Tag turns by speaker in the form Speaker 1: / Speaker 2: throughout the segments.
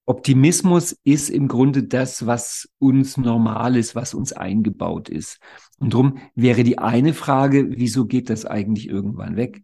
Speaker 1: Optimismus ist im Grunde das, was uns normal ist, was uns eingebaut ist. Und darum wäre die eine Frage, wieso geht das eigentlich irgendwann weg?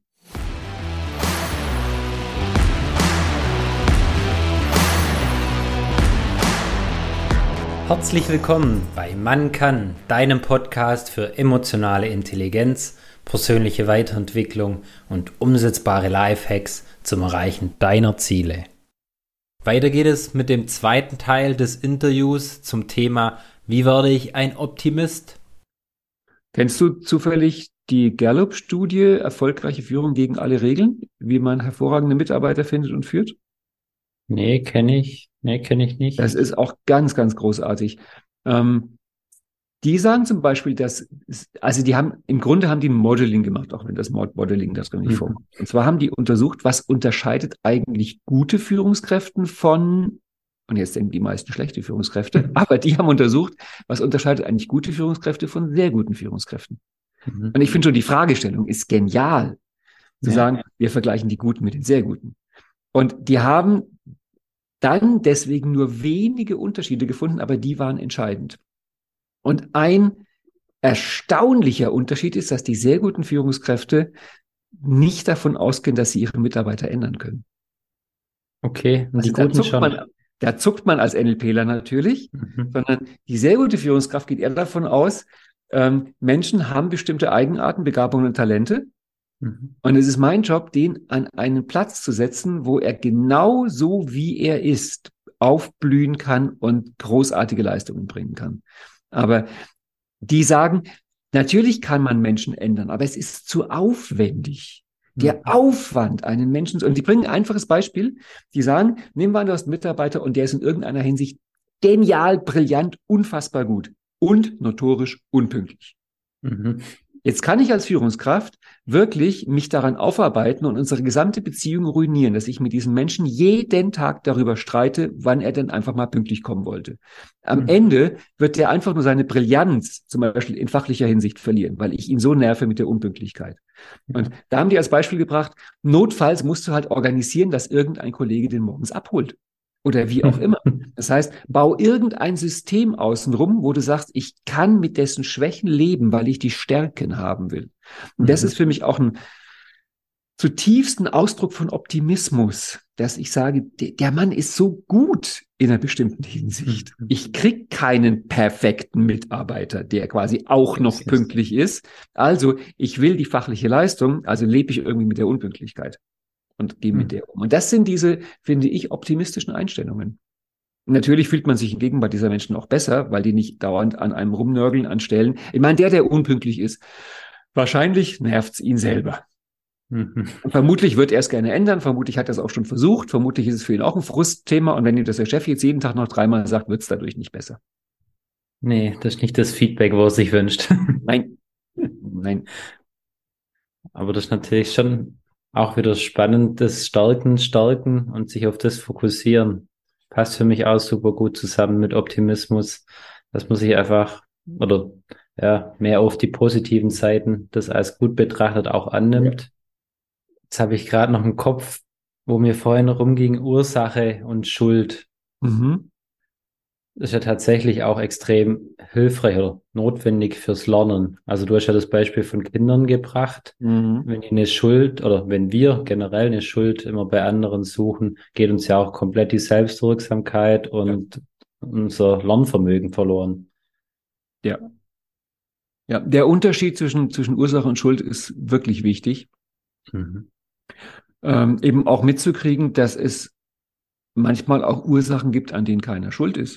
Speaker 2: Herzlich willkommen bei Man kann, deinem Podcast für emotionale Intelligenz, persönliche Weiterentwicklung und umsetzbare Lifehacks zum Erreichen deiner Ziele. Weiter geht es mit dem zweiten Teil des Interviews zum Thema Wie werde ich ein Optimist?
Speaker 1: Kennst du zufällig die Gallup-Studie Erfolgreiche Führung gegen alle Regeln, wie man hervorragende Mitarbeiter findet und führt?
Speaker 2: Nee, kenne ich nicht.
Speaker 1: Das ist auch ganz, ganz großartig. Die sagen zum Beispiel, im Grunde haben die Modeling gemacht, auch wenn das Modeling da drin nicht vorkommt. Und zwar haben die untersucht, was unterscheidet eigentlich gute Führungskräfte von, und jetzt denken die meisten schlechte Führungskräfte, aber die haben untersucht, was unterscheidet eigentlich gute Führungskräfte von sehr guten Führungskräften. Und ich finde schon, die Fragestellung ist genial, zu sagen, wir vergleichen die Guten mit den sehr Guten. Und die haben dann deswegen nur wenige Unterschiede gefunden, aber die waren entscheidend. Und ein erstaunlicher Unterschied ist, dass die sehr guten Führungskräfte nicht davon ausgehen, dass sie ihre Mitarbeiter ändern können.
Speaker 2: Okay, und
Speaker 1: also
Speaker 2: die Guten schon.
Speaker 1: Da zuckt man als NLPler natürlich, sondern die sehr gute Führungskraft geht eher davon aus, Menschen haben bestimmte Eigenarten, Begabungen und Talente. Und es ist mein Job, den an einen Platz zu setzen, wo er genau so, wie er ist, aufblühen kann und großartige Leistungen bringen kann. Aber die sagen, natürlich kann man Menschen ändern, aber es ist zu aufwendig. Der Aufwand, einen Menschen zu... Und die bringen ein einfaches Beispiel. Die sagen, nehmen wir an, du hast einen Mitarbeiter und der ist in irgendeiner Hinsicht genial, brillant, unfassbar gut und notorisch unpünktlich. Jetzt kann ich als Führungskraft wirklich mich daran aufarbeiten und unsere gesamte Beziehung ruinieren, dass ich mit diesem Menschen jeden Tag darüber streite, wann er denn einfach mal pünktlich kommen wollte. Am Ende wird der einfach nur seine Brillanz, zum Beispiel in fachlicher Hinsicht, verlieren, weil ich ihn so nerve mit der Unpünktlichkeit. Und da haben die als Beispiel gebracht, notfalls musst du halt organisieren, dass irgendein Kollege den morgens abholt. Oder wie auch immer. Das heißt, bau irgendein System außenrum, wo du sagst, ich kann mit dessen Schwächen leben, weil ich die Stärken haben will. Und das ist für mich auch ein zutiefsten Ausdruck von Optimismus, dass ich sage, der Mann ist so gut in einer bestimmten Hinsicht. Ich krieg keinen perfekten Mitarbeiter, der quasi auch noch pünktlich ist. Also ich will die fachliche Leistung, also lebe ich irgendwie mit der Unpünktlichkeit und gehe mit der um. Und das sind diese, finde ich, optimistischen Einstellungen. Natürlich fühlt man sich in Gegenwart dieser Menschen auch besser, weil die nicht dauernd an einem rumnörgeln, an Stellen. Ich meine, der unpünktlich ist, wahrscheinlich nervt's ihn selber. Und vermutlich wird er es gerne ändern, vermutlich hat er es auch schon versucht, vermutlich ist es für ihn auch ein Frustthema und wenn ihm das der Chef jetzt jeden Tag noch 3-mal sagt, wird's dadurch nicht besser.
Speaker 2: Nee, das ist nicht das Feedback, wo er sich wünscht.
Speaker 1: Nein.
Speaker 2: Aber das ist natürlich schon auch wieder spannend, das Stärken und sich auf das fokussieren. Passt für mich auch super gut zusammen mit Optimismus, dass man sich einfach mehr auf die positiven Seiten das als gut betrachtet auch annimmt. Ja. Jetzt habe ich gerade noch im Kopf, wo mir vorhin rumging, Ursache und Schuld. Das ist ja tatsächlich auch extrem hilfreich oder notwendig fürs Lernen. Also du hast ja das Beispiel von Kindern gebracht. Wenn die eine Schuld oder wenn wir generell eine Schuld immer bei anderen suchen, geht uns ja auch komplett die Selbstwirksamkeit und unser Lernvermögen verloren.
Speaker 1: Ja, der Unterschied zwischen Ursache und Schuld ist wirklich wichtig. Eben auch mitzukriegen, dass es manchmal auch Ursachen gibt, an denen keiner schuld ist.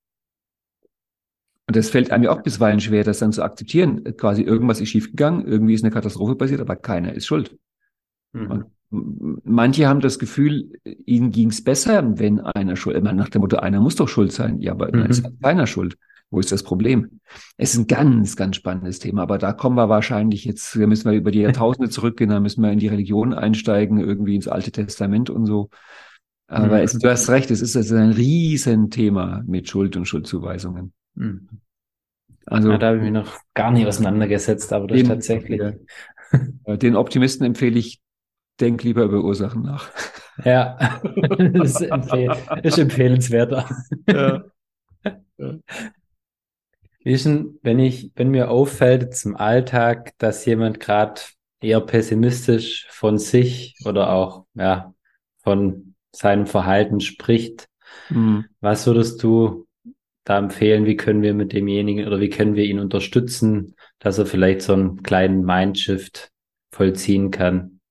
Speaker 1: Und das fällt einem ja auch bisweilen schwer, das dann zu akzeptieren. Quasi irgendwas ist schiefgegangen, irgendwie ist eine Katastrophe passiert, aber keiner ist schuld. Und manche haben das Gefühl, ihnen ging's besser, wenn einer schuld, nach dem Motto, einer muss doch schuld sein. Ja, aber dann ist keiner schuld. Wo ist das Problem? Es ist ein ganz, ganz spannendes Thema, aber da kommen wir wahrscheinlich jetzt, da müssen wir über die Jahrtausende zurückgehen, da müssen wir in die Religion einsteigen, irgendwie ins Alte Testament und so. Aber du hast recht, es ist also ein Riesenthema mit Schuld und Schuldzuweisungen. Also,
Speaker 2: da habe ich mich noch gar nicht auseinandergesetzt, aber das tatsächlich.
Speaker 1: Den Optimisten empfehle ich denk lieber über Ursachen nach.
Speaker 2: Ja, das ist empfehlenswerter.
Speaker 1: Ja. Ja.
Speaker 2: Wie ist denn, wenn mir auffällt jetzt im Alltag, dass jemand gerade eher pessimistisch von sich oder auch ja von seinem Verhalten spricht,
Speaker 1: Hm.
Speaker 2: was würdest du da empfehlen? Wie können wir mit demjenigen oder wie können wir ihn unterstützen, dass er vielleicht so einen kleinen Mindshift vollziehen kann?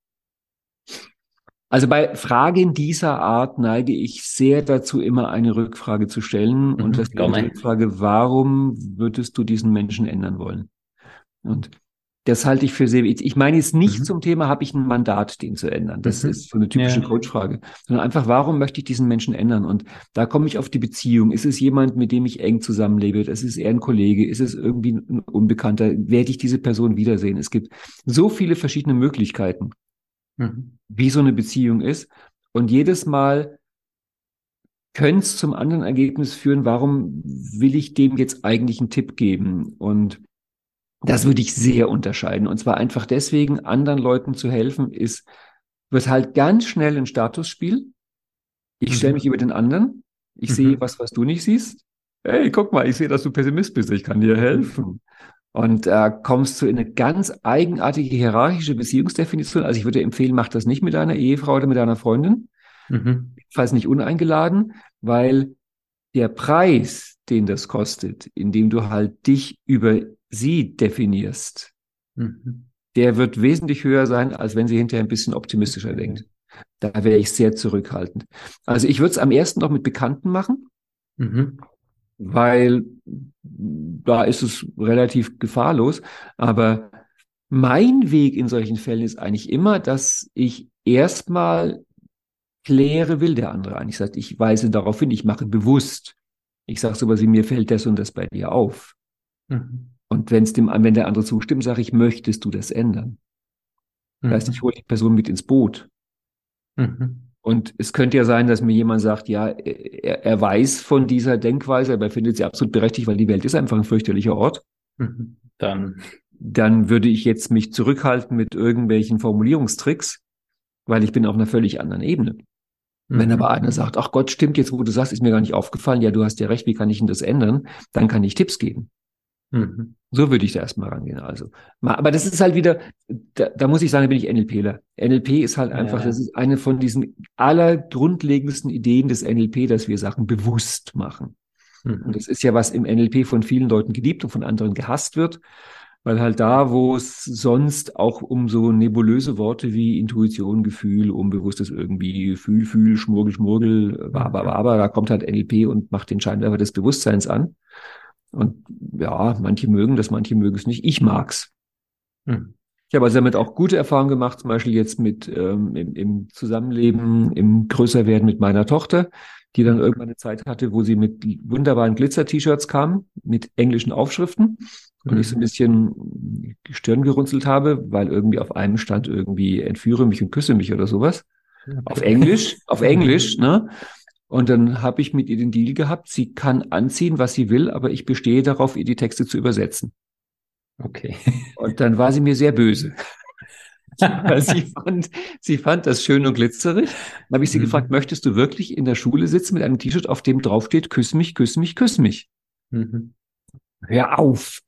Speaker 1: Also bei Fragen dieser Art neige ich sehr dazu, immer eine Rückfrage zu stellen. Und das wäre die
Speaker 2: Gerne.
Speaker 1: Rückfrage, warum würdest du diesen Menschen ändern wollen? Und das halte ich für sehr wichtig. Ich meine jetzt nicht
Speaker 2: Mhm.
Speaker 1: zum Thema, habe ich ein Mandat, den zu ändern. Das
Speaker 2: Mhm.
Speaker 1: ist so eine typische
Speaker 2: Ja.
Speaker 1: Coach-Frage. Sondern einfach, warum möchte ich diesen Menschen ändern? Und da komme ich auf die Beziehung. Ist es jemand, mit dem ich eng zusammenlebe? Ist es eher ein Kollege? Ist es irgendwie ein Unbekannter? Werde ich diese Person wiedersehen? Es gibt so viele verschiedene Möglichkeiten,
Speaker 2: Mhm.
Speaker 1: wie so eine Beziehung ist. Und jedes Mal könnte es zum anderen Ergebnis führen, warum will ich dem jetzt eigentlich einen Tipp geben? Und das würde ich sehr unterscheiden. Und zwar einfach deswegen, anderen Leuten zu helfen, wird halt ganz schnell ein Statusspiel. Ich stelle mich
Speaker 2: Mhm.
Speaker 1: über den anderen. Ich sehe
Speaker 2: Mhm.
Speaker 1: was du nicht siehst. Hey, guck mal, ich sehe, dass du Pessimist bist. Ich kann dir helfen. Und kommst du in eine ganz eigenartige hierarchische Beziehungsdefinition. Also ich würde empfehlen, mach das nicht mit deiner Ehefrau oder mit deiner Freundin.
Speaker 2: Mhm.
Speaker 1: Falls nicht uneingeladen, weil der Preis, den das kostet, indem du halt dich über sie definierst,
Speaker 2: Mhm.
Speaker 1: der wird wesentlich höher sein, als wenn sie hinterher ein bisschen optimistischer denkt. Da wäre ich sehr zurückhaltend. Also ich würde es am ersten noch mit Bekannten machen,
Speaker 2: Mhm.
Speaker 1: weil da ist es relativ gefahrlos. Aber mein Weg in solchen Fällen ist eigentlich immer, dass ich erstmal kläre, will der andere eigentlich. Das heißt, ich weise darauf hin, ich mache bewusst. Ich sage sowas wie, mir fällt das und das bei dir auf.
Speaker 2: Mhm.
Speaker 1: Und wenn der andere zustimmt, sage ich, möchtest du das ändern? Das heißt, ich
Speaker 2: Mhm.
Speaker 1: hole die Person mit ins Boot.
Speaker 2: Mhm.
Speaker 1: Und es könnte ja sein, dass mir jemand sagt, ja, er weiß von dieser Denkweise, aber er findet sie absolut berechtigt, weil die Welt ist einfach ein fürchterlicher Ort.
Speaker 2: Mhm. Dann.
Speaker 1: Dann würde ich jetzt mich zurückhalten mit irgendwelchen Formulierungstricks, weil ich bin auf einer völlig anderen Ebene. Wenn aber
Speaker 2: Mhm.
Speaker 1: einer sagt, ach Gott, stimmt jetzt, wo du sagst, ist mir gar nicht aufgefallen, ja, du hast ja recht, wie kann ich denn das ändern? Dann kann ich Tipps geben.
Speaker 2: Mhm.
Speaker 1: So würde ich da erstmal rangehen. Also, aber das ist halt wieder, da muss ich sagen, da bin ich NLPler. NLP ist halt einfach, das
Speaker 2: Ja.
Speaker 1: ist eine von diesen allergrundlegendsten Ideen des NLP, dass wir Sachen bewusst machen. Und
Speaker 2: Mhm.
Speaker 1: das ist ja, was im NLP von vielen Leuten geliebt und von anderen gehasst wird, weil halt da, wo es sonst auch um so nebulöse Worte wie Intuition, Gefühl, Unbewusstes irgendwie, Fühl, Schmurgel, Schmurgel,
Speaker 2: Mhm.
Speaker 1: da kommt halt NLP und macht den Scheinwerfer des Bewusstseins an. Und ja, manche mögen das, manche mögen es nicht. Ich mag's.
Speaker 2: Mhm.
Speaker 1: Ich habe also damit auch gute Erfahrungen gemacht, zum Beispiel jetzt mit im Zusammenleben, im Größerwerden mit meiner Tochter, die dann
Speaker 2: Mhm.
Speaker 1: irgendwann eine Zeit hatte, wo sie mit wunderbaren Glitzer-T-Shirts kam, mit englischen Aufschriften. Und ich so ein
Speaker 2: Mhm.
Speaker 1: bisschen die Stirn gerunzelt habe, weil irgendwie auf einem stand irgendwie entführe mich und küsse mich oder sowas.
Speaker 2: Okay.
Speaker 1: Auf
Speaker 2: Mhm.
Speaker 1: Englisch, ne? Und dann habe ich mit ihr den Deal gehabt, sie kann anziehen, was sie will, aber ich bestehe darauf, ihr die Texte zu übersetzen.
Speaker 2: Okay.
Speaker 1: Und dann war sie mir sehr böse. Weil sie fand das schön und glitzerig. Dann habe ich sie gefragt,
Speaker 2: Mhm.
Speaker 1: möchtest du wirklich in der Schule sitzen mit einem T-Shirt, auf dem draufsteht, küss mich, küss mich, küss mich?
Speaker 2: Mhm.
Speaker 1: Hör auf.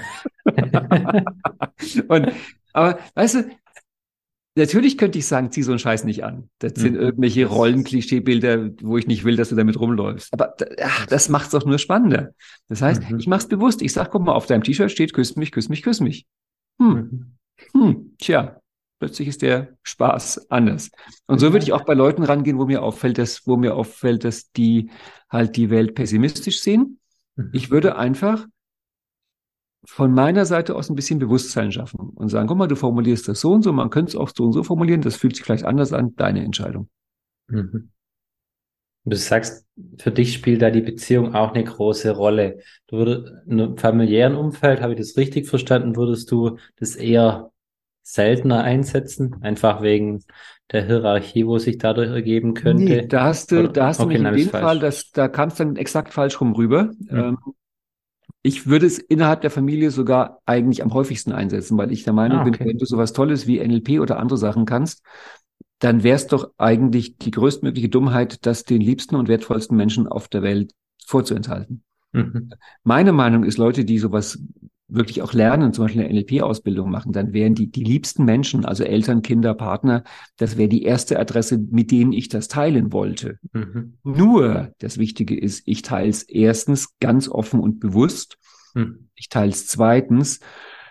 Speaker 1: Und, aber, weißt du, natürlich könnte ich sagen, zieh so einen Scheiß nicht an. Das sind
Speaker 2: Mhm.
Speaker 1: irgendwelche Rollenklischeebilder, wo ich nicht will, dass du damit rumläufst. Aber das macht es doch nur spannender. Das heißt, ich
Speaker 2: Mhm.
Speaker 1: mache es bewusst. Ich sage, guck mal, auf deinem T-Shirt steht, küss mich, küss mich, küss mich. Hm.
Speaker 2: Mhm.
Speaker 1: Tja, plötzlich ist der Spaß anders. Und so würde ich
Speaker 2: Ja.
Speaker 1: auch bei Leuten rangehen, wo mir auffällt, dass die halt die Welt pessimistisch sehen. Ich
Speaker 2: Mhm.
Speaker 1: würde einfach von meiner Seite aus ein bisschen Bewusstsein schaffen und sagen, guck mal, du formulierst das so und so, man könnte es auch so und so formulieren, das fühlt sich vielleicht anders an, deine Entscheidung.
Speaker 2: Mhm. Du sagst, für dich spielt da die Beziehung auch eine große Rolle. In einem familiären Umfeld, habe ich das richtig verstanden, würdest du das eher seltener einsetzen, einfach wegen der Hierarchie, wo sich dadurch ergeben
Speaker 1: Nee,
Speaker 2: könnte?
Speaker 1: da
Speaker 2: Oder,
Speaker 1: hast du
Speaker 2: okay,
Speaker 1: mich in
Speaker 2: nein, ist
Speaker 1: dem Fall,
Speaker 2: falsch.
Speaker 1: da kam es dann exakt falsch rum rüber.
Speaker 2: Mhm.
Speaker 1: Ich würde es innerhalb der Familie sogar eigentlich am häufigsten einsetzen, weil ich der Meinung
Speaker 2: Ah,
Speaker 1: bin,
Speaker 2: okay.
Speaker 1: wenn du sowas Tolles wie NLP oder andere Sachen kannst, dann wäre es doch eigentlich die größtmögliche Dummheit, das den liebsten und wertvollsten Menschen auf der Welt vorzuenthalten. Mhm. Meine Meinung ist, Leute, die sowas wirklich auch lernen, zum Beispiel eine NLP-Ausbildung machen, dann wären die liebsten Menschen, also Eltern, Kinder, Partner, das wäre die erste Adresse, mit denen ich das teilen wollte. Mhm. Nur das Wichtige ist, ich teile es erstens ganz offen und bewusst. Mhm. Ich teile es zweitens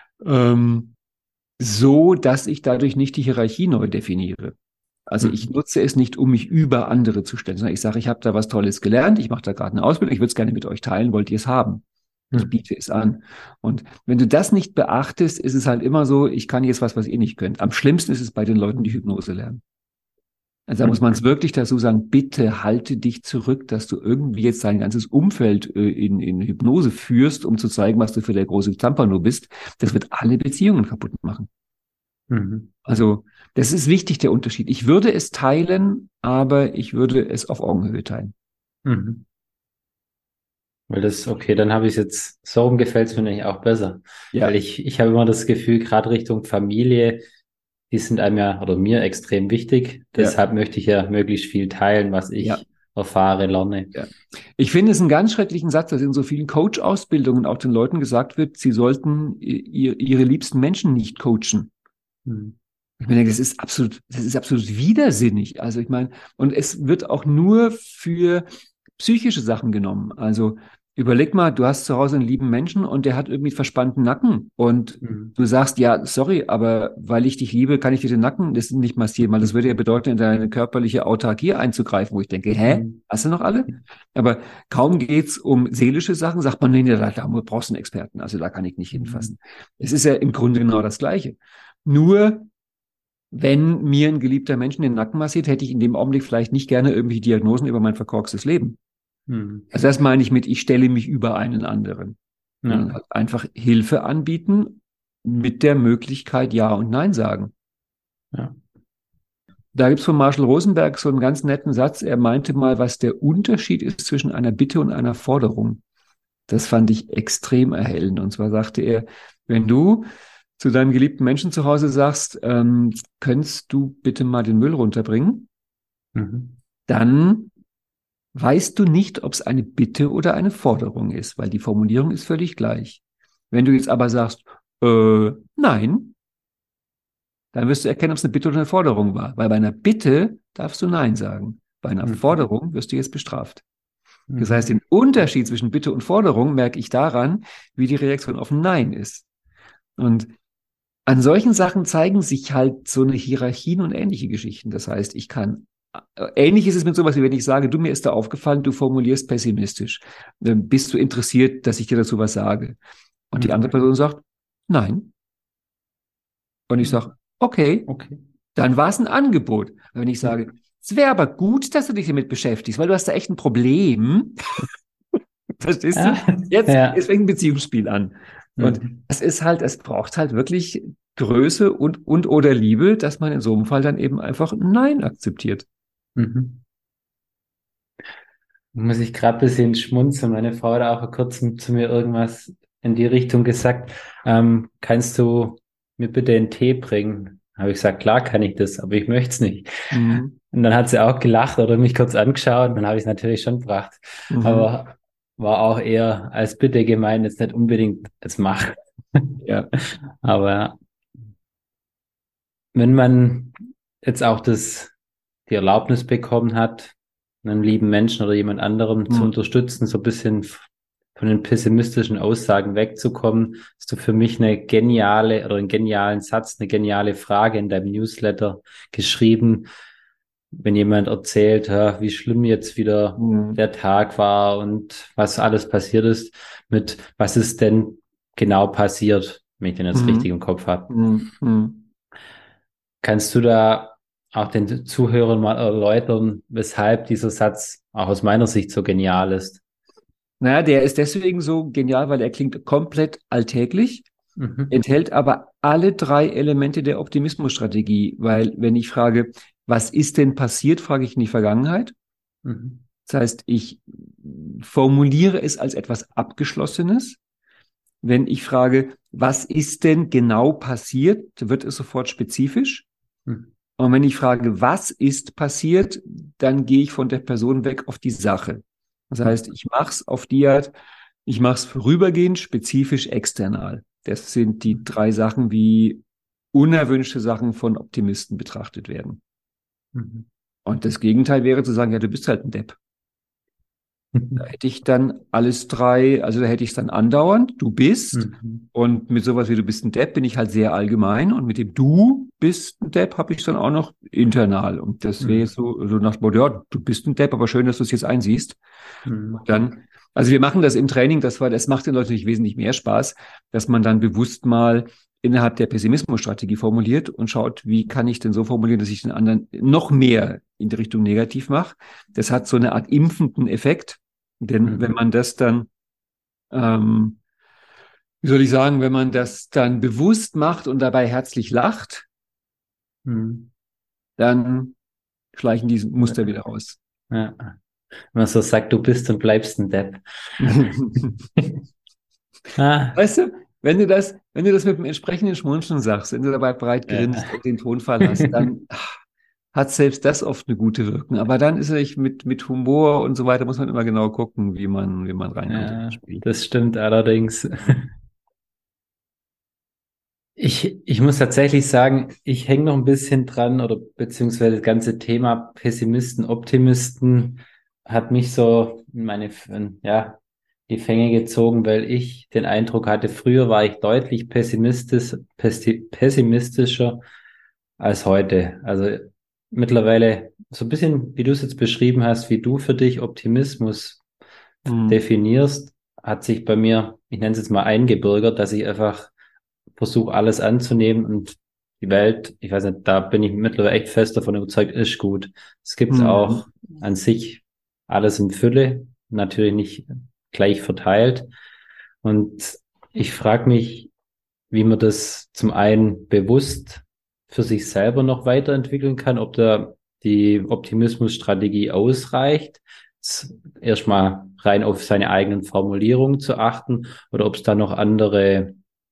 Speaker 1: so, dass ich dadurch nicht die Hierarchie neu definiere. Also ich nutze es nicht, um mich über andere zu stellen, sondern ich sage, ich habe da was Tolles gelernt, ich mache da gerade eine Ausbildung, ich würde es gerne mit euch teilen, wollt ihr es haben? Ich biete es an. Und wenn du das nicht beachtest, ist es halt immer so, ich kann jetzt was ihr nicht könnt. Am schlimmsten ist es bei den Leuten, die Hypnose lernen. Also da muss man es wirklich dazu sagen, bitte halte dich zurück, dass du irgendwie jetzt dein ganzes Umfeld in Hypnose führst, um zu zeigen, was du für der große Zampano bist. Das wird alle Beziehungen kaputt machen. Mhm. Also das ist wichtig, der Unterschied. Ich würde es teilen, aber ich würde es auf Augenhöhe teilen.
Speaker 2: Mhm. Weil das, okay, dann habe ich es jetzt, so gefällt es mir nämlich auch besser. Ja. Weil ich habe immer das Gefühl, gerade Richtung Familie, die sind einem ja, oder mir extrem wichtig. Deshalb möchte ich ja möglichst viel teilen, was ich erfahre, lerne.
Speaker 1: Ja. Ich finde es einen ganz schrecklichen Satz, dass in so vielen Coach-Ausbildungen auch den Leuten gesagt wird, sie sollten ihre liebsten Menschen nicht coachen. Ich meine, das ist absolut widersinnig. Also ich meine, und es wird auch nur für psychische Sachen genommen. Also überleg mal, du hast zu Hause einen lieben Menschen und der hat irgendwie verspannten Nacken und du sagst, ja, sorry, aber weil ich dich liebe, kann ich dir den Nacken das nicht massieren, weil das würde ja bedeuten, in deine körperliche Autarkie einzugreifen, wo ich denke, hast du noch alle? Aber kaum geht's um seelische Sachen, sagt man, nee, da brauchst du einen Experten, also da kann ich nicht hinfassen. Es ist ja im Grunde genau das Gleiche. Nur, wenn mir ein geliebter Mensch den Nacken massiert, hätte ich in dem Augenblick vielleicht nicht gerne irgendwelche Diagnosen über mein verkorkstes Leben. Also das meine ich mit, ich stelle mich über einen anderen. Ja. Einfach Hilfe anbieten mit der Möglichkeit Ja und Nein sagen. Ja. Da gibt's von Marshall Rosenberg so einen ganz netten Satz. Er meinte mal, was der Unterschied ist zwischen einer Bitte und einer Forderung. Das fand ich extrem erhellend. Und zwar sagte er, wenn du zu deinem geliebten Menschen zu Hause sagst, könntest du bitte mal den Müll runterbringen? Dann weißt du nicht, ob es eine Bitte oder eine Forderung ist, weil die Formulierung ist völlig gleich. Wenn du jetzt aber sagst, nein, dann wirst du erkennen, ob es eine Bitte oder eine Forderung war. Weil bei einer Bitte darfst du Nein sagen. Bei einer Forderung wirst du jetzt bestraft. Das heißt, den Unterschied zwischen Bitte und Forderung merke ich daran, wie die Reaktion auf ein Nein ist. Und an solchen Sachen zeigen sich halt so eine Hierarchien und ähnliche Geschichten. Das heißt, ähnlich ist es mit sowas, wie wenn ich sage, du, mir ist da aufgefallen, du formulierst pessimistisch. Dann bist du interessiert, dass ich dir dazu was sage? Und die andere Person sagt, nein. Und ich sage, okay. Dann war es ein Angebot. Und wenn ich sage, es wäre aber gut, dass du dich damit beschäftigst, weil du hast da echt ein Problem. Verstehst du? Jetzt fängt ein Beziehungsspiel an. Und es braucht halt wirklich Größe und oder Liebe, dass man in so einem Fall dann eben einfach Nein akzeptiert.
Speaker 2: Muss ich gerade ein bisschen schmunzeln. Meine Frau hat auch vor kurzem zu mir irgendwas in die Richtung gesagt. Kannst du mir bitte einen Tee bringen? Habe ich gesagt, klar kann ich das, aber ich möchte es nicht. Und dann hat sie auch gelacht oder mich kurz angeschaut. Dann habe ich es natürlich schon gebracht. Aber war auch eher als Bitte gemeint, jetzt nicht unbedingt als Mach. Ja. Aber wenn man jetzt auch die Erlaubnis bekommen hat, einen lieben Menschen oder jemand anderem zu unterstützen, so ein bisschen von den pessimistischen Aussagen wegzukommen, hast du für mich einen genialen Satz, eine geniale Frage in deinem Newsletter geschrieben, wenn jemand erzählt, wie schlimm jetzt wieder der Tag war und was alles passiert ist, mit was ist denn genau passiert, wenn ich den jetzt richtig im Kopf habe. Kannst du da auch den Zuhörern mal erläutern, weshalb dieser Satz auch aus meiner Sicht so genial ist?
Speaker 1: Naja, der ist deswegen so genial, weil er klingt komplett alltäglich, enthält aber alle 3 Elemente der Optimismusstrategie, weil wenn ich frage, was ist denn passiert, frage ich in die Vergangenheit. Das heißt, ich formuliere es als etwas Abgeschlossenes. Wenn ich frage, was ist denn genau passiert, wird es sofort spezifisch. Und wenn ich frage, was ist passiert, dann gehe ich von der Person weg auf die Sache. Das heißt, ich mache es auf die Art, ich mache es vorübergehend, spezifisch, external. Das sind die 3 Sachen, wie unerwünschte Sachen von Optimisten betrachtet werden.
Speaker 2: Mhm.
Speaker 1: Und das Gegenteil wäre zu sagen, ja, du bist halt ein Depp. Da hätte ich dann alles 3, also da hätte ich es dann andauernd, du bist, und mit sowas wie du bist ein Depp bin ich halt sehr allgemein, und mit dem du bist ein Depp habe ich dann auch noch internal. Und das wäre jetzt so nach dem Motto, ja, du bist ein Depp, aber schön, dass du es jetzt einsiehst. Und dann, also wir machen das im Training, das macht den Leuten natürlich wesentlich mehr Spaß, dass man dann bewusst mal innerhalb der Pessimismusstrategie formuliert und schaut, wie kann ich denn so formulieren, dass ich den anderen noch mehr in die Richtung negativ mache. Das hat so eine Art impfenden Effekt, denn wenn man das dann, wie soll ich sagen, wenn man das dann bewusst macht und dabei herzlich lacht, dann schleichen diese Muster wieder raus.
Speaker 2: Ja. Wenn man so sagt, du bist und bleibst ein Depp.
Speaker 1: Weißt du, wenn du das mit dem entsprechenden Schmunzeln sagst, wenn du dabei breit grinst und den Tonfall hast, dann hat selbst das oft eine gute Wirkung. Aber dann ist es mit Humor und so weiter, muss man immer genau gucken, wie man reinkommt in das Spiel.
Speaker 2: Das stimmt allerdings. Ich muss tatsächlich sagen, ich hänge noch ein bisschen dran, oder beziehungsweise das ganze Thema Pessimisten, Optimisten hat mich so in die Fänge gezogen, weil ich den Eindruck hatte, früher war ich deutlich pessimistischer als heute. Also mittlerweile so ein bisschen, wie du es jetzt beschrieben hast, wie du für dich Optimismus definierst, hat sich bei mir, ich nenne es jetzt mal eingebürgert, dass ich einfach versuche, alles anzunehmen, und die Welt, ich weiß nicht, da bin ich mittlerweile echt fest davon überzeugt, ist gut. Es gibt auch an sich alles in Fülle, natürlich nicht gleich verteilt. Und ich frage mich, wie man das zum einen bewusst für sich selber noch weiterentwickeln kann, ob da die Optimismusstrategie ausreicht, erstmal rein auf seine eigenen Formulierungen zu achten, oder ob es da noch andere,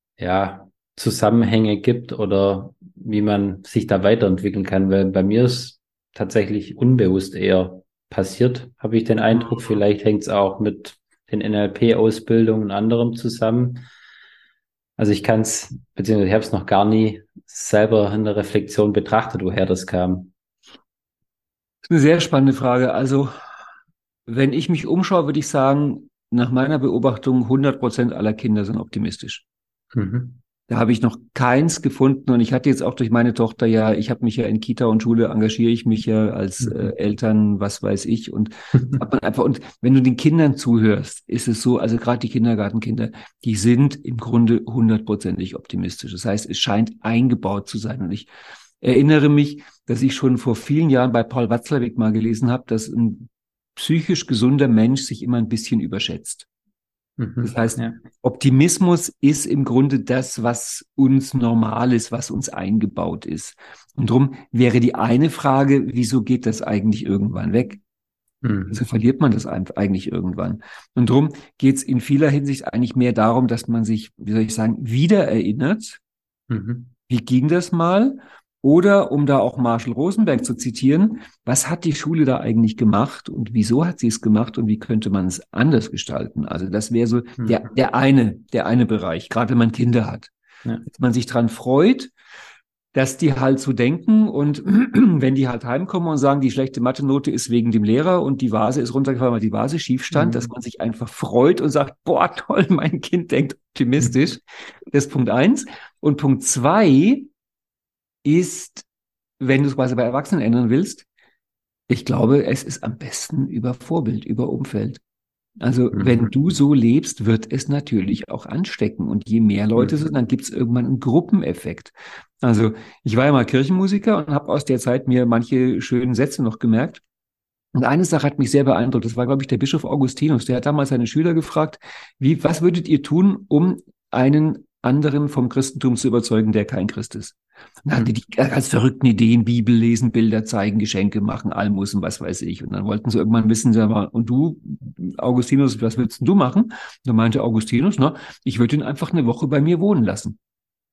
Speaker 2: Zusammenhänge gibt oder wie man sich da weiterentwickeln kann, weil bei mir ist tatsächlich unbewusst eher passiert, habe ich den Eindruck. Vielleicht hängt es auch mit den NLP-Ausbildungen und anderem zusammen. Also ich kann es, beziehungsweise ich habe es noch gar nie selber in der Reflexion betrachtet, woher das kam.
Speaker 1: Das ist eine sehr spannende Frage. Also wenn ich mich umschaue, würde ich sagen, nach meiner Beobachtung 100% aller Kinder sind optimistisch. Da habe ich noch keins gefunden, und ich hatte jetzt auch durch meine Tochter ich habe mich ja in Kita und Schule, engagiere ich mich ja als Eltern, was weiß ich, und hat man einfach, und wenn du den Kindern zuhörst, ist es so, also gerade die Kindergartenkinder, die sind im Grunde 100%ig optimistisch. Das heißt, es scheint eingebaut zu sein, und ich erinnere mich, dass ich schon vor vielen Jahren bei Paul Watzlawick mal gelesen habe, dass ein psychisch gesunder Mensch sich immer ein bisschen überschätzt. Das heißt, Optimismus ist im Grunde das, was uns normal ist, was uns eingebaut ist. Und darum wäre die eine Frage, wieso geht das eigentlich irgendwann weg? Wieso verliert man das eigentlich irgendwann? Und darum geht es in vieler Hinsicht eigentlich mehr darum, dass man sich, wie soll ich sagen, wiedererinnert. Wie ging das mal? Oder, um da auch Marshall Rosenberg zu zitieren, was hat die Schule da eigentlich gemacht und wieso hat sie es gemacht und wie könnte man es anders gestalten? Also das wäre so der eine Bereich, gerade wenn man Kinder hat. Dass man sich dran freut, dass die halt so denken, und wenn die halt heimkommen und sagen, die schlechte Mathe-Note ist wegen dem Lehrer und die Vase ist runtergefallen, weil die Vase schief stand, dass man sich einfach freut und sagt, boah, toll, mein Kind denkt optimistisch. Das ist Punkt 1. Und Punkt 2 ist, wenn du es quasi bei Erwachsenen ändern willst, ich glaube, es ist am besten über Vorbild, über Umfeld. Also wenn du so lebst, wird es natürlich auch anstecken. Und je mehr Leute sind, dann gibt es irgendwann einen Gruppeneffekt. Also ich war ja mal Kirchenmusiker und habe aus der Zeit mir manche schönen Sätze noch gemerkt. Und eine Sache hat mich sehr beeindruckt. Das war, glaube ich, der Bischof Augustinus. Der hat damals seine Schüler gefragt, was würdet ihr tun, um einen anderen vom Christentum zu überzeugen, der kein Christ ist? Und dann hatten die ganz verrückten Ideen, Bibel lesen, Bilder zeigen, Geschenke machen, Almosen, was weiß ich. Und dann wollten sie irgendwann wissen, und du, Augustinus, was willst denn du machen? Und dann meinte Augustinus, ich würde ihn einfach eine Woche bei mir wohnen lassen.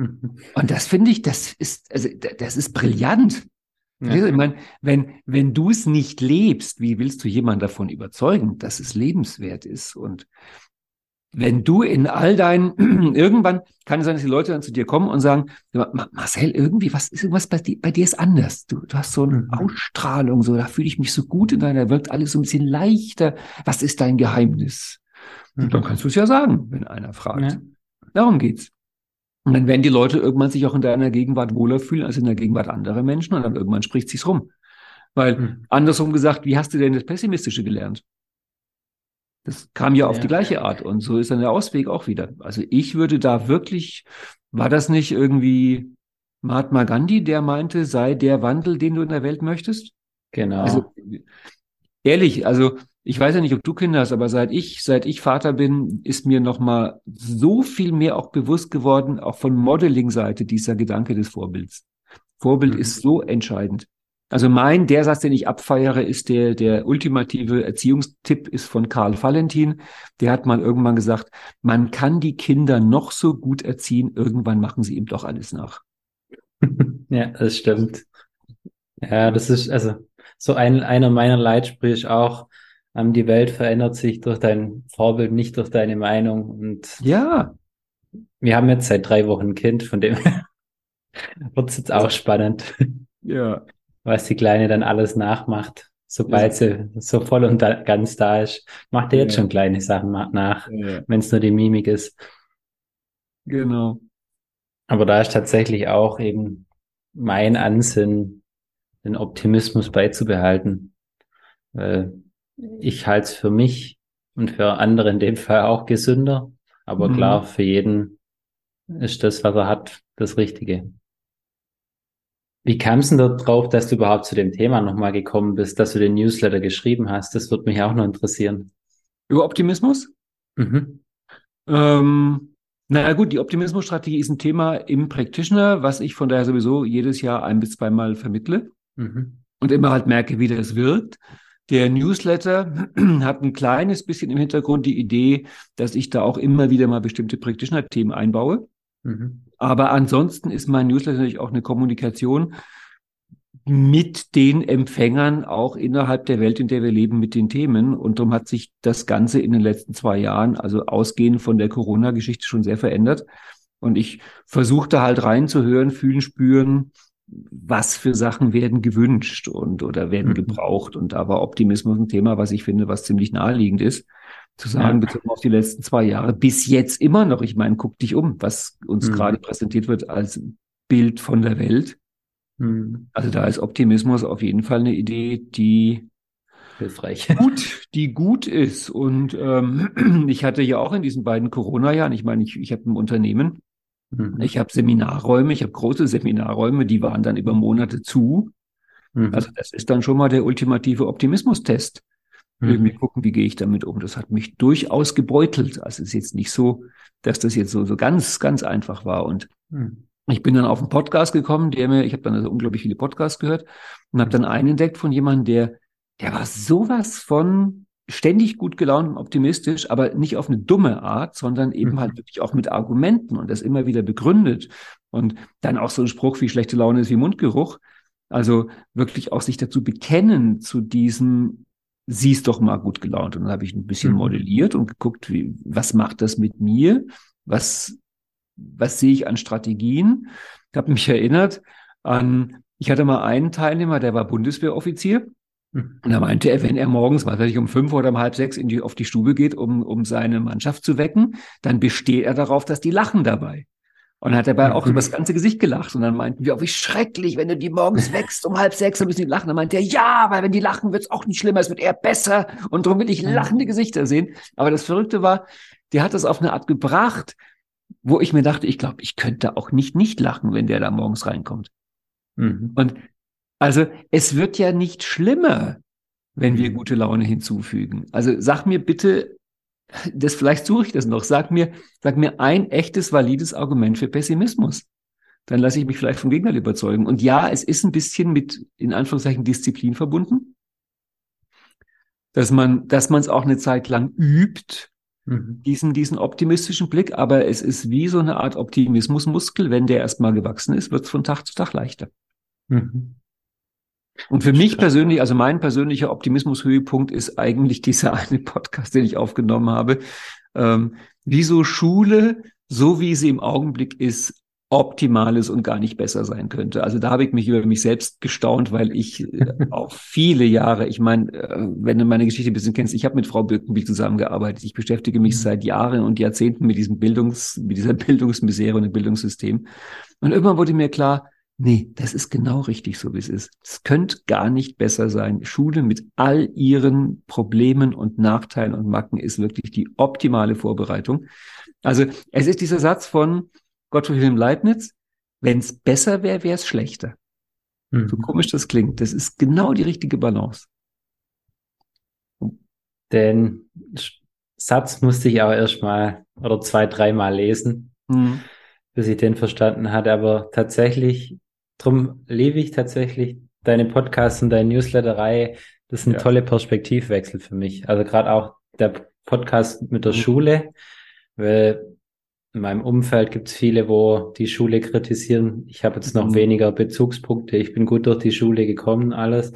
Speaker 1: Und das finde ich, das ist brillant.
Speaker 2: Ja.
Speaker 1: Ich meine, wenn du es nicht lebst, wie willst du jemanden davon überzeugen, dass es lebenswert ist? Und wenn du in all deinen, irgendwann kann es sein, dass die Leute dann zu dir kommen und sagen, Marcel, irgendwie, was ist irgendwas bei dir ist anders. Du hast so eine Ausstrahlung, so, da fühle ich mich so gut in deiner, wirkt alles so ein bisschen leichter. Was ist dein Geheimnis? Und dann kannst du es ja sagen, wenn einer fragt.
Speaker 2: Ja.
Speaker 1: Darum geht's. Und dann werden die Leute irgendwann sich auch in deiner Gegenwart wohler fühlen als in der Gegenwart anderer Menschen und dann irgendwann spricht sich's rum. Weil andersrum gesagt, wie hast du denn das Pessimistische gelernt? Das kam ja auf die gleiche Art und so ist dann der Ausweg auch wieder. Also ich würde da wirklich, war das nicht irgendwie Mahatma Gandhi, der meinte, sei der Wandel, den du in der Welt möchtest?
Speaker 2: Genau.
Speaker 1: Also ehrlich, also ich weiß ja nicht, ob du Kinder hast, aber seit ich Vater bin, ist mir noch mal so viel mehr auch bewusst geworden, auch von Modeling-Seite, dieser Gedanke des Vorbilds. Vorbild ist so entscheidend. Also der Satz, den ich abfeiere, ist der ultimative Erziehungstipp ist von Karl Valentin. Der hat mal irgendwann gesagt, man kann die Kinder noch so gut erziehen, irgendwann machen sie ihm doch alles nach.
Speaker 2: Ja, das stimmt. Ja, das ist also so einer meiner Leitsprüche auch, die Welt verändert sich durch dein Vorbild, nicht durch deine Meinung. Und
Speaker 1: ja,
Speaker 2: wir haben jetzt seit 3 Wochen ein Kind, von dem wird es jetzt auch spannend,
Speaker 1: ja,
Speaker 2: was die Kleine dann alles nachmacht, sobald sie so voll und ganz da ist. Macht er jetzt schon kleine Sachen nach, wenn es nur die Mimik ist.
Speaker 1: Genau.
Speaker 2: Aber da ist tatsächlich auch eben mein Ansinnen, den Optimismus beizubehalten. Ich halte es für mich und für andere in dem Fall auch gesünder. Aber klar, für jeden ist das, was er hat, das Richtige. Wie kam es denn da drauf, dass du überhaupt zu dem Thema nochmal gekommen bist, dass du den Newsletter geschrieben hast? Das würde mich auch noch interessieren.
Speaker 1: Über Optimismus? Na gut, die Optimismusstrategie ist ein Thema im Practitioner, was ich von daher sowieso jedes Jahr 1 bis 2 Mal vermittle und immer halt merke, wie das wirkt. Der Newsletter hat ein kleines bisschen im Hintergrund die Idee, dass ich da auch immer wieder mal bestimmte Practitioner-Themen einbaue. Aber ansonsten ist mein Newsletter natürlich auch eine Kommunikation mit den Empfängern, auch innerhalb der Welt, in der wir leben, mit den Themen. Und darum hat sich das Ganze in den letzten 2 Jahren, also ausgehend von der Corona-Geschichte, schon sehr verändert. Und ich versuchte halt reinzuhören, fühlen, spüren, was für Sachen werden gewünscht oder werden gebraucht. Und da war Optimismus ein Thema, was ich finde, was ziemlich naheliegend ist. Zu sagen, bezogen auf die letzten 2 Jahre, bis jetzt immer noch. Ich meine, guck dich um, was uns gerade präsentiert wird als Bild von der Welt. Also da ist Optimismus auf jeden Fall eine Idee, die
Speaker 2: hilfreich,
Speaker 1: die gut ist. Und ich hatte ja auch in diesen beiden Corona-Jahren, ich meine, ich habe ein Unternehmen, ich habe Seminarräume, ich habe große Seminarräume, die waren dann über Monate zu. Also das ist dann schon mal der ultimative Optimismustest. Irgendwie gucken, wie gehe ich damit um. Das hat mich durchaus gebeutelt. Also es ist jetzt nicht so, dass das jetzt so ganz, ganz einfach war. Und ich bin dann auf einen Podcast gekommen, ich habe dann also unglaublich viele Podcasts gehört und habe dann einen entdeckt von jemandem, der war sowas von ständig gut gelaunt und optimistisch, aber nicht auf eine dumme Art, sondern eben halt wirklich auch mit Argumenten und das immer wieder begründet. Und dann auch so ein Spruch wie schlechte Laune ist wie Mundgeruch. Also wirklich auch sich dazu bekennen, zu diesem sie ist doch mal gut gelaunt. Und dann habe ich ein bisschen modelliert und geguckt, was macht das mit mir? Was sehe ich an Strategien? Ich habe mich erinnert ich hatte mal einen Teilnehmer, der war Bundeswehroffizier. Und da meinte er, wenn er morgens, was weiß ich, um 5 oder um 5:30 auf die Stube geht, um seine Mannschaft zu wecken, dann besteht er darauf, dass die lachen dabei. Und hat dabei auch über das ganze Gesicht gelacht. Und dann meinten wir, wie schrecklich, wenn du die morgens wächst um 5:30, dann müssen die lachen. Dann meinte er, ja, weil wenn die lachen, wird es auch nicht schlimmer, es wird eher besser. Und darum will ich lachende Gesichter sehen. Aber das Verrückte war, der hat das auf eine Art gebracht, wo ich mir dachte, ich glaube, ich könnte auch nicht lachen, wenn der da morgens reinkommt. Und also es wird ja nicht schlimmer, wenn wir gute Laune hinzufügen. Also sag mir bitte, vielleicht suche ich das noch, sag mir ein echtes, valides Argument für Pessimismus. Dann lasse ich mich vielleicht vom Gegner überzeugen. Und ja, es ist ein bisschen mit, in Anführungszeichen, Disziplin verbunden. Dass man es auch eine Zeit lang übt, diesen optimistischen Blick, aber es ist wie so eine Art Optimismusmuskel, wenn der erstmal gewachsen ist, wird es von Tag zu Tag leichter.
Speaker 2: Mhm.
Speaker 1: Und für mich persönlich, also mein persönlicher Optimismus-Höhepunkt ist eigentlich dieser eine Podcast, den ich aufgenommen habe, wieso Schule, so wie sie im Augenblick ist, optimal ist und gar nicht besser sein könnte. Also da habe ich mich über mich selbst gestaunt, weil ich auch viele Jahre, ich meine, wenn du meine Geschichte ein bisschen kennst, ich habe mit Frau Birkenbiel zusammengearbeitet. Ich beschäftige mich seit Jahren und Jahrzehnten mit dieser Bildungsmisere und dem Bildungssystem. Und irgendwann wurde mir klar, nee, das ist genau richtig, so wie es ist. Es könnte gar nicht besser sein. Schule mit all ihren Problemen und Nachteilen und Macken ist wirklich die optimale Vorbereitung. Also es ist dieser Satz von Gottfried Wilhelm Leibniz, wenn es besser wäre, wäre es schlechter. So komisch das klingt. Das ist genau die richtige Balance.
Speaker 2: Den Satz musste ich auch erstmal oder 2, 3 Mal lesen, bis ich den verstanden hatte. Aber tatsächlich, drum liebe ich tatsächlich deine Podcasts und deine Newsletter-Reihe. Das ist ein toller Perspektivwechsel für mich. Also gerade auch der Podcast mit der Schule, weil in meinem Umfeld gibt es viele, wo die Schule kritisieren. Ich habe jetzt noch weniger Bezugspunkte. Ich bin gut durch die Schule gekommen, alles.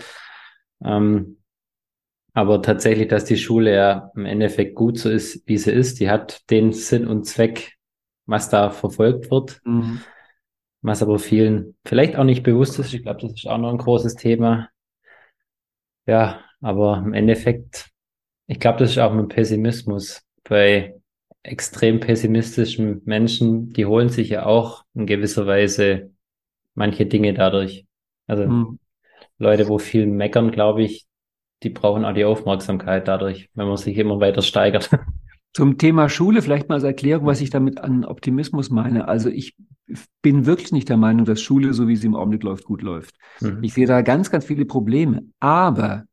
Speaker 2: Aber tatsächlich, dass die Schule ja im Endeffekt gut so ist, wie sie ist. Die hat den Sinn und Zweck, was da verfolgt wird. Was aber vielen vielleicht auch nicht bewusst ist. Ich glaube, das ist auch noch ein großes Thema. Ja, aber im Endeffekt, ich glaube, das ist auch mit Pessimismus. Bei extrem pessimistischen Menschen, die holen sich ja auch in gewisser Weise manche Dinge dadurch. Also Leute, wo viel meckern, glaube ich, die brauchen auch die Aufmerksamkeit dadurch, wenn man sich immer weiter steigert.
Speaker 1: Zum Thema Schule vielleicht mal als Erklärung, was ich damit an Optimismus meine. Also ich bin wirklich nicht der Meinung, dass Schule, so wie sie im Augenblick läuft, gut läuft. Ich sehe da ganz, ganz viele Probleme. Aber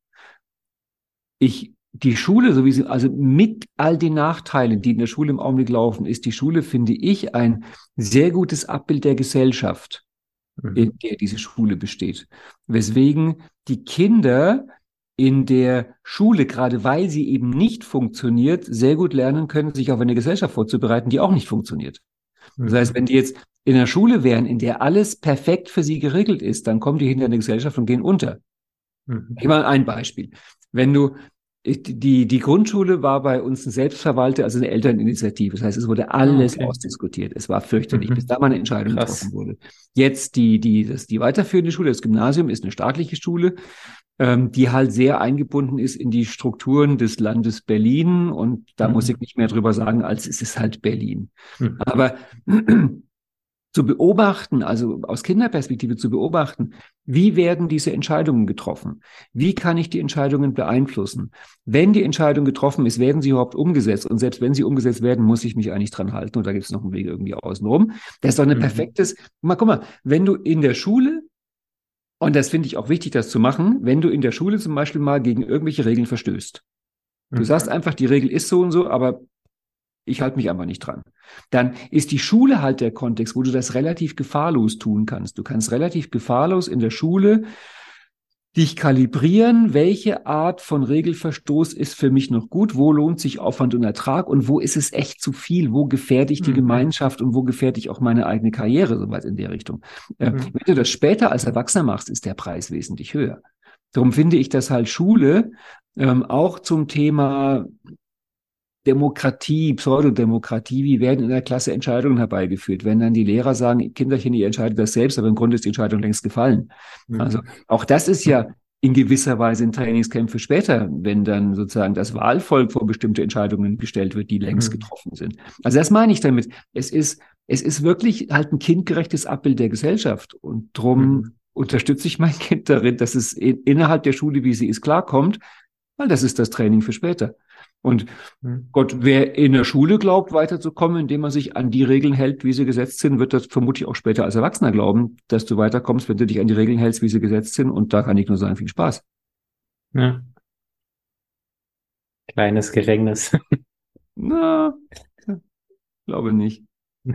Speaker 1: die Schule, so wie sie, also mit all den Nachteilen, die in der Schule im Augenblick laufen, ist die Schule, finde ich, ein sehr gutes Abbild der Gesellschaft, in der diese Schule besteht. Weswegen die Kinder in der Schule, gerade weil sie eben nicht funktioniert, sehr gut lernen können, sich auf eine Gesellschaft vorzubereiten, die auch nicht funktioniert. Das heißt, wenn die jetzt in einer Schule wären, in der alles perfekt für sie geregelt ist, dann kommen die hinter eine Gesellschaft und gehen unter. Ich mache ein Beispiel. Wenn du die Grundschule war bei uns ein Selbstverwalter, also eine Elterninitiative. Das heißt, es wurde alles ausdiskutiert. Es war fürchterlich, bis da mal eine Entscheidung getroffen wurde. Jetzt die weiterführende Schule, das Gymnasium, ist eine staatliche Schule, die halt sehr eingebunden ist in die Strukturen des Landes Berlin. Und da muss ich nicht mehr drüber sagen, als es ist halt Berlin. Aber zu beobachten, also aus Kinderperspektive zu beobachten, wie werden diese Entscheidungen getroffen? Wie kann ich die Entscheidungen beeinflussen? Wenn die Entscheidung getroffen ist, werden sie überhaupt umgesetzt? Und selbst wenn sie umgesetzt werden, muss ich mich eigentlich dran halten. Und da gibt es noch einen Weg irgendwie außenrum. Das ist doch ein perfektes, guck mal, wenn du in der Schule, und das finde ich auch wichtig, das zu machen, wenn du in der Schule zum Beispiel mal gegen irgendwelche Regeln verstößt. Du sagst einfach, die Regel ist so und so, aber ich halte mich einfach nicht dran. Dann ist die Schule halt der Kontext, wo du das relativ gefahrlos tun kannst. Du kannst relativ gefahrlos in der Schule dich kalibrieren, welche Art von Regelverstoß ist für mich noch gut, wo lohnt sich Aufwand und Ertrag und wo ist es echt zu viel, wo gefährde ich die Gemeinschaft und wo gefährde ich auch meine eigene Karriere, soweit in der Richtung. Wenn du das später als Erwachsener machst, ist der Preis wesentlich höher. Darum finde ich, dass halt Schule auch zum Thema Demokratie, Pseudodemokratie, wie werden in der Klasse Entscheidungen herbeigeführt? Wenn dann die Lehrer sagen, Kinderchen, ihr entscheidet das selbst, aber im Grunde ist die Entscheidung längst gefallen. Also auch das ist ja in gewisser Weise ein Trainingscamp für später, wenn dann sozusagen das Wahlvolk vor bestimmte Entscheidungen gestellt wird, die längst getroffen sind. Also das meine ich damit. Es ist wirklich halt ein kindgerechtes Abbild der Gesellschaft und drum unterstütze ich mein Kind darin, dass es innerhalb der Schule, wie sie ist, klarkommt, weil das ist das Training für später. Und Gott, wer in der Schule glaubt, weiterzukommen, indem man sich an die Regeln hält, wie sie gesetzt sind, wird das vermutlich auch später als Erwachsener glauben, dass du weiterkommst, wenn du dich an die Regeln hältst, wie sie gesetzt sind. Und da kann ich nur sagen, viel Spaß.
Speaker 2: Ja. Kleines Gefängnis.
Speaker 1: Na, glaube nicht.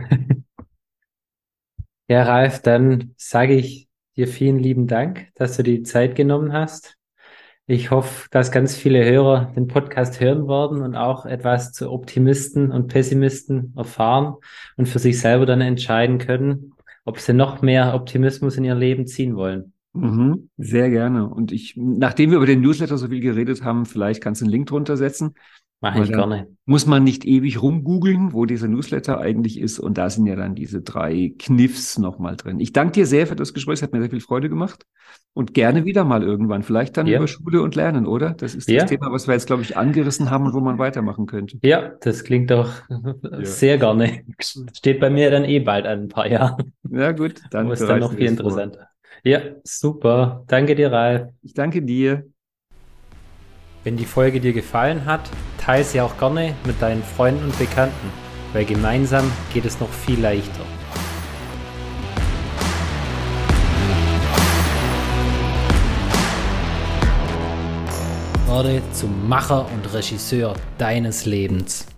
Speaker 2: Ja, Ralf, dann sage ich dir vielen lieben Dank, dass du die Zeit genommen hast. Ich hoffe, dass ganz viele Hörer den Podcast hören werden und auch etwas zu Optimisten und Pessimisten erfahren und für sich selber dann entscheiden können, ob sie noch mehr Optimismus in ihr Leben ziehen wollen.
Speaker 1: Sehr gerne. Und nachdem wir über den Newsletter so viel geredet haben, vielleicht kannst du einen Link drunter setzen.
Speaker 2: Mache ich gerne.
Speaker 1: Muss man nicht ewig rumgoogeln, wo dieser Newsletter eigentlich ist. Und da sind ja dann diese 3 Kniffs nochmal drin. Ich danke dir sehr für das Gespräch. Es hat mir sehr viel Freude gemacht. Und gerne wieder mal irgendwann. Vielleicht dann über Schule und Lernen, oder? Das ist das Thema, was wir jetzt, glaube ich, angerissen haben und wo man weitermachen könnte.
Speaker 2: Ja, das klingt doch sehr gerne. Steht bei mir dann bald an ein paar Jahren.
Speaker 1: Ja, gut. Dann
Speaker 2: ist dann noch viel interessanter. Ja, super. Danke dir, Ralf.
Speaker 1: Ich danke dir.
Speaker 2: Wenn die Folge dir gefallen hat, teile sie auch gerne mit deinen Freunden und Bekannten, weil gemeinsam geht es noch viel leichter. Werde zum Macher und Regisseur deines Lebens.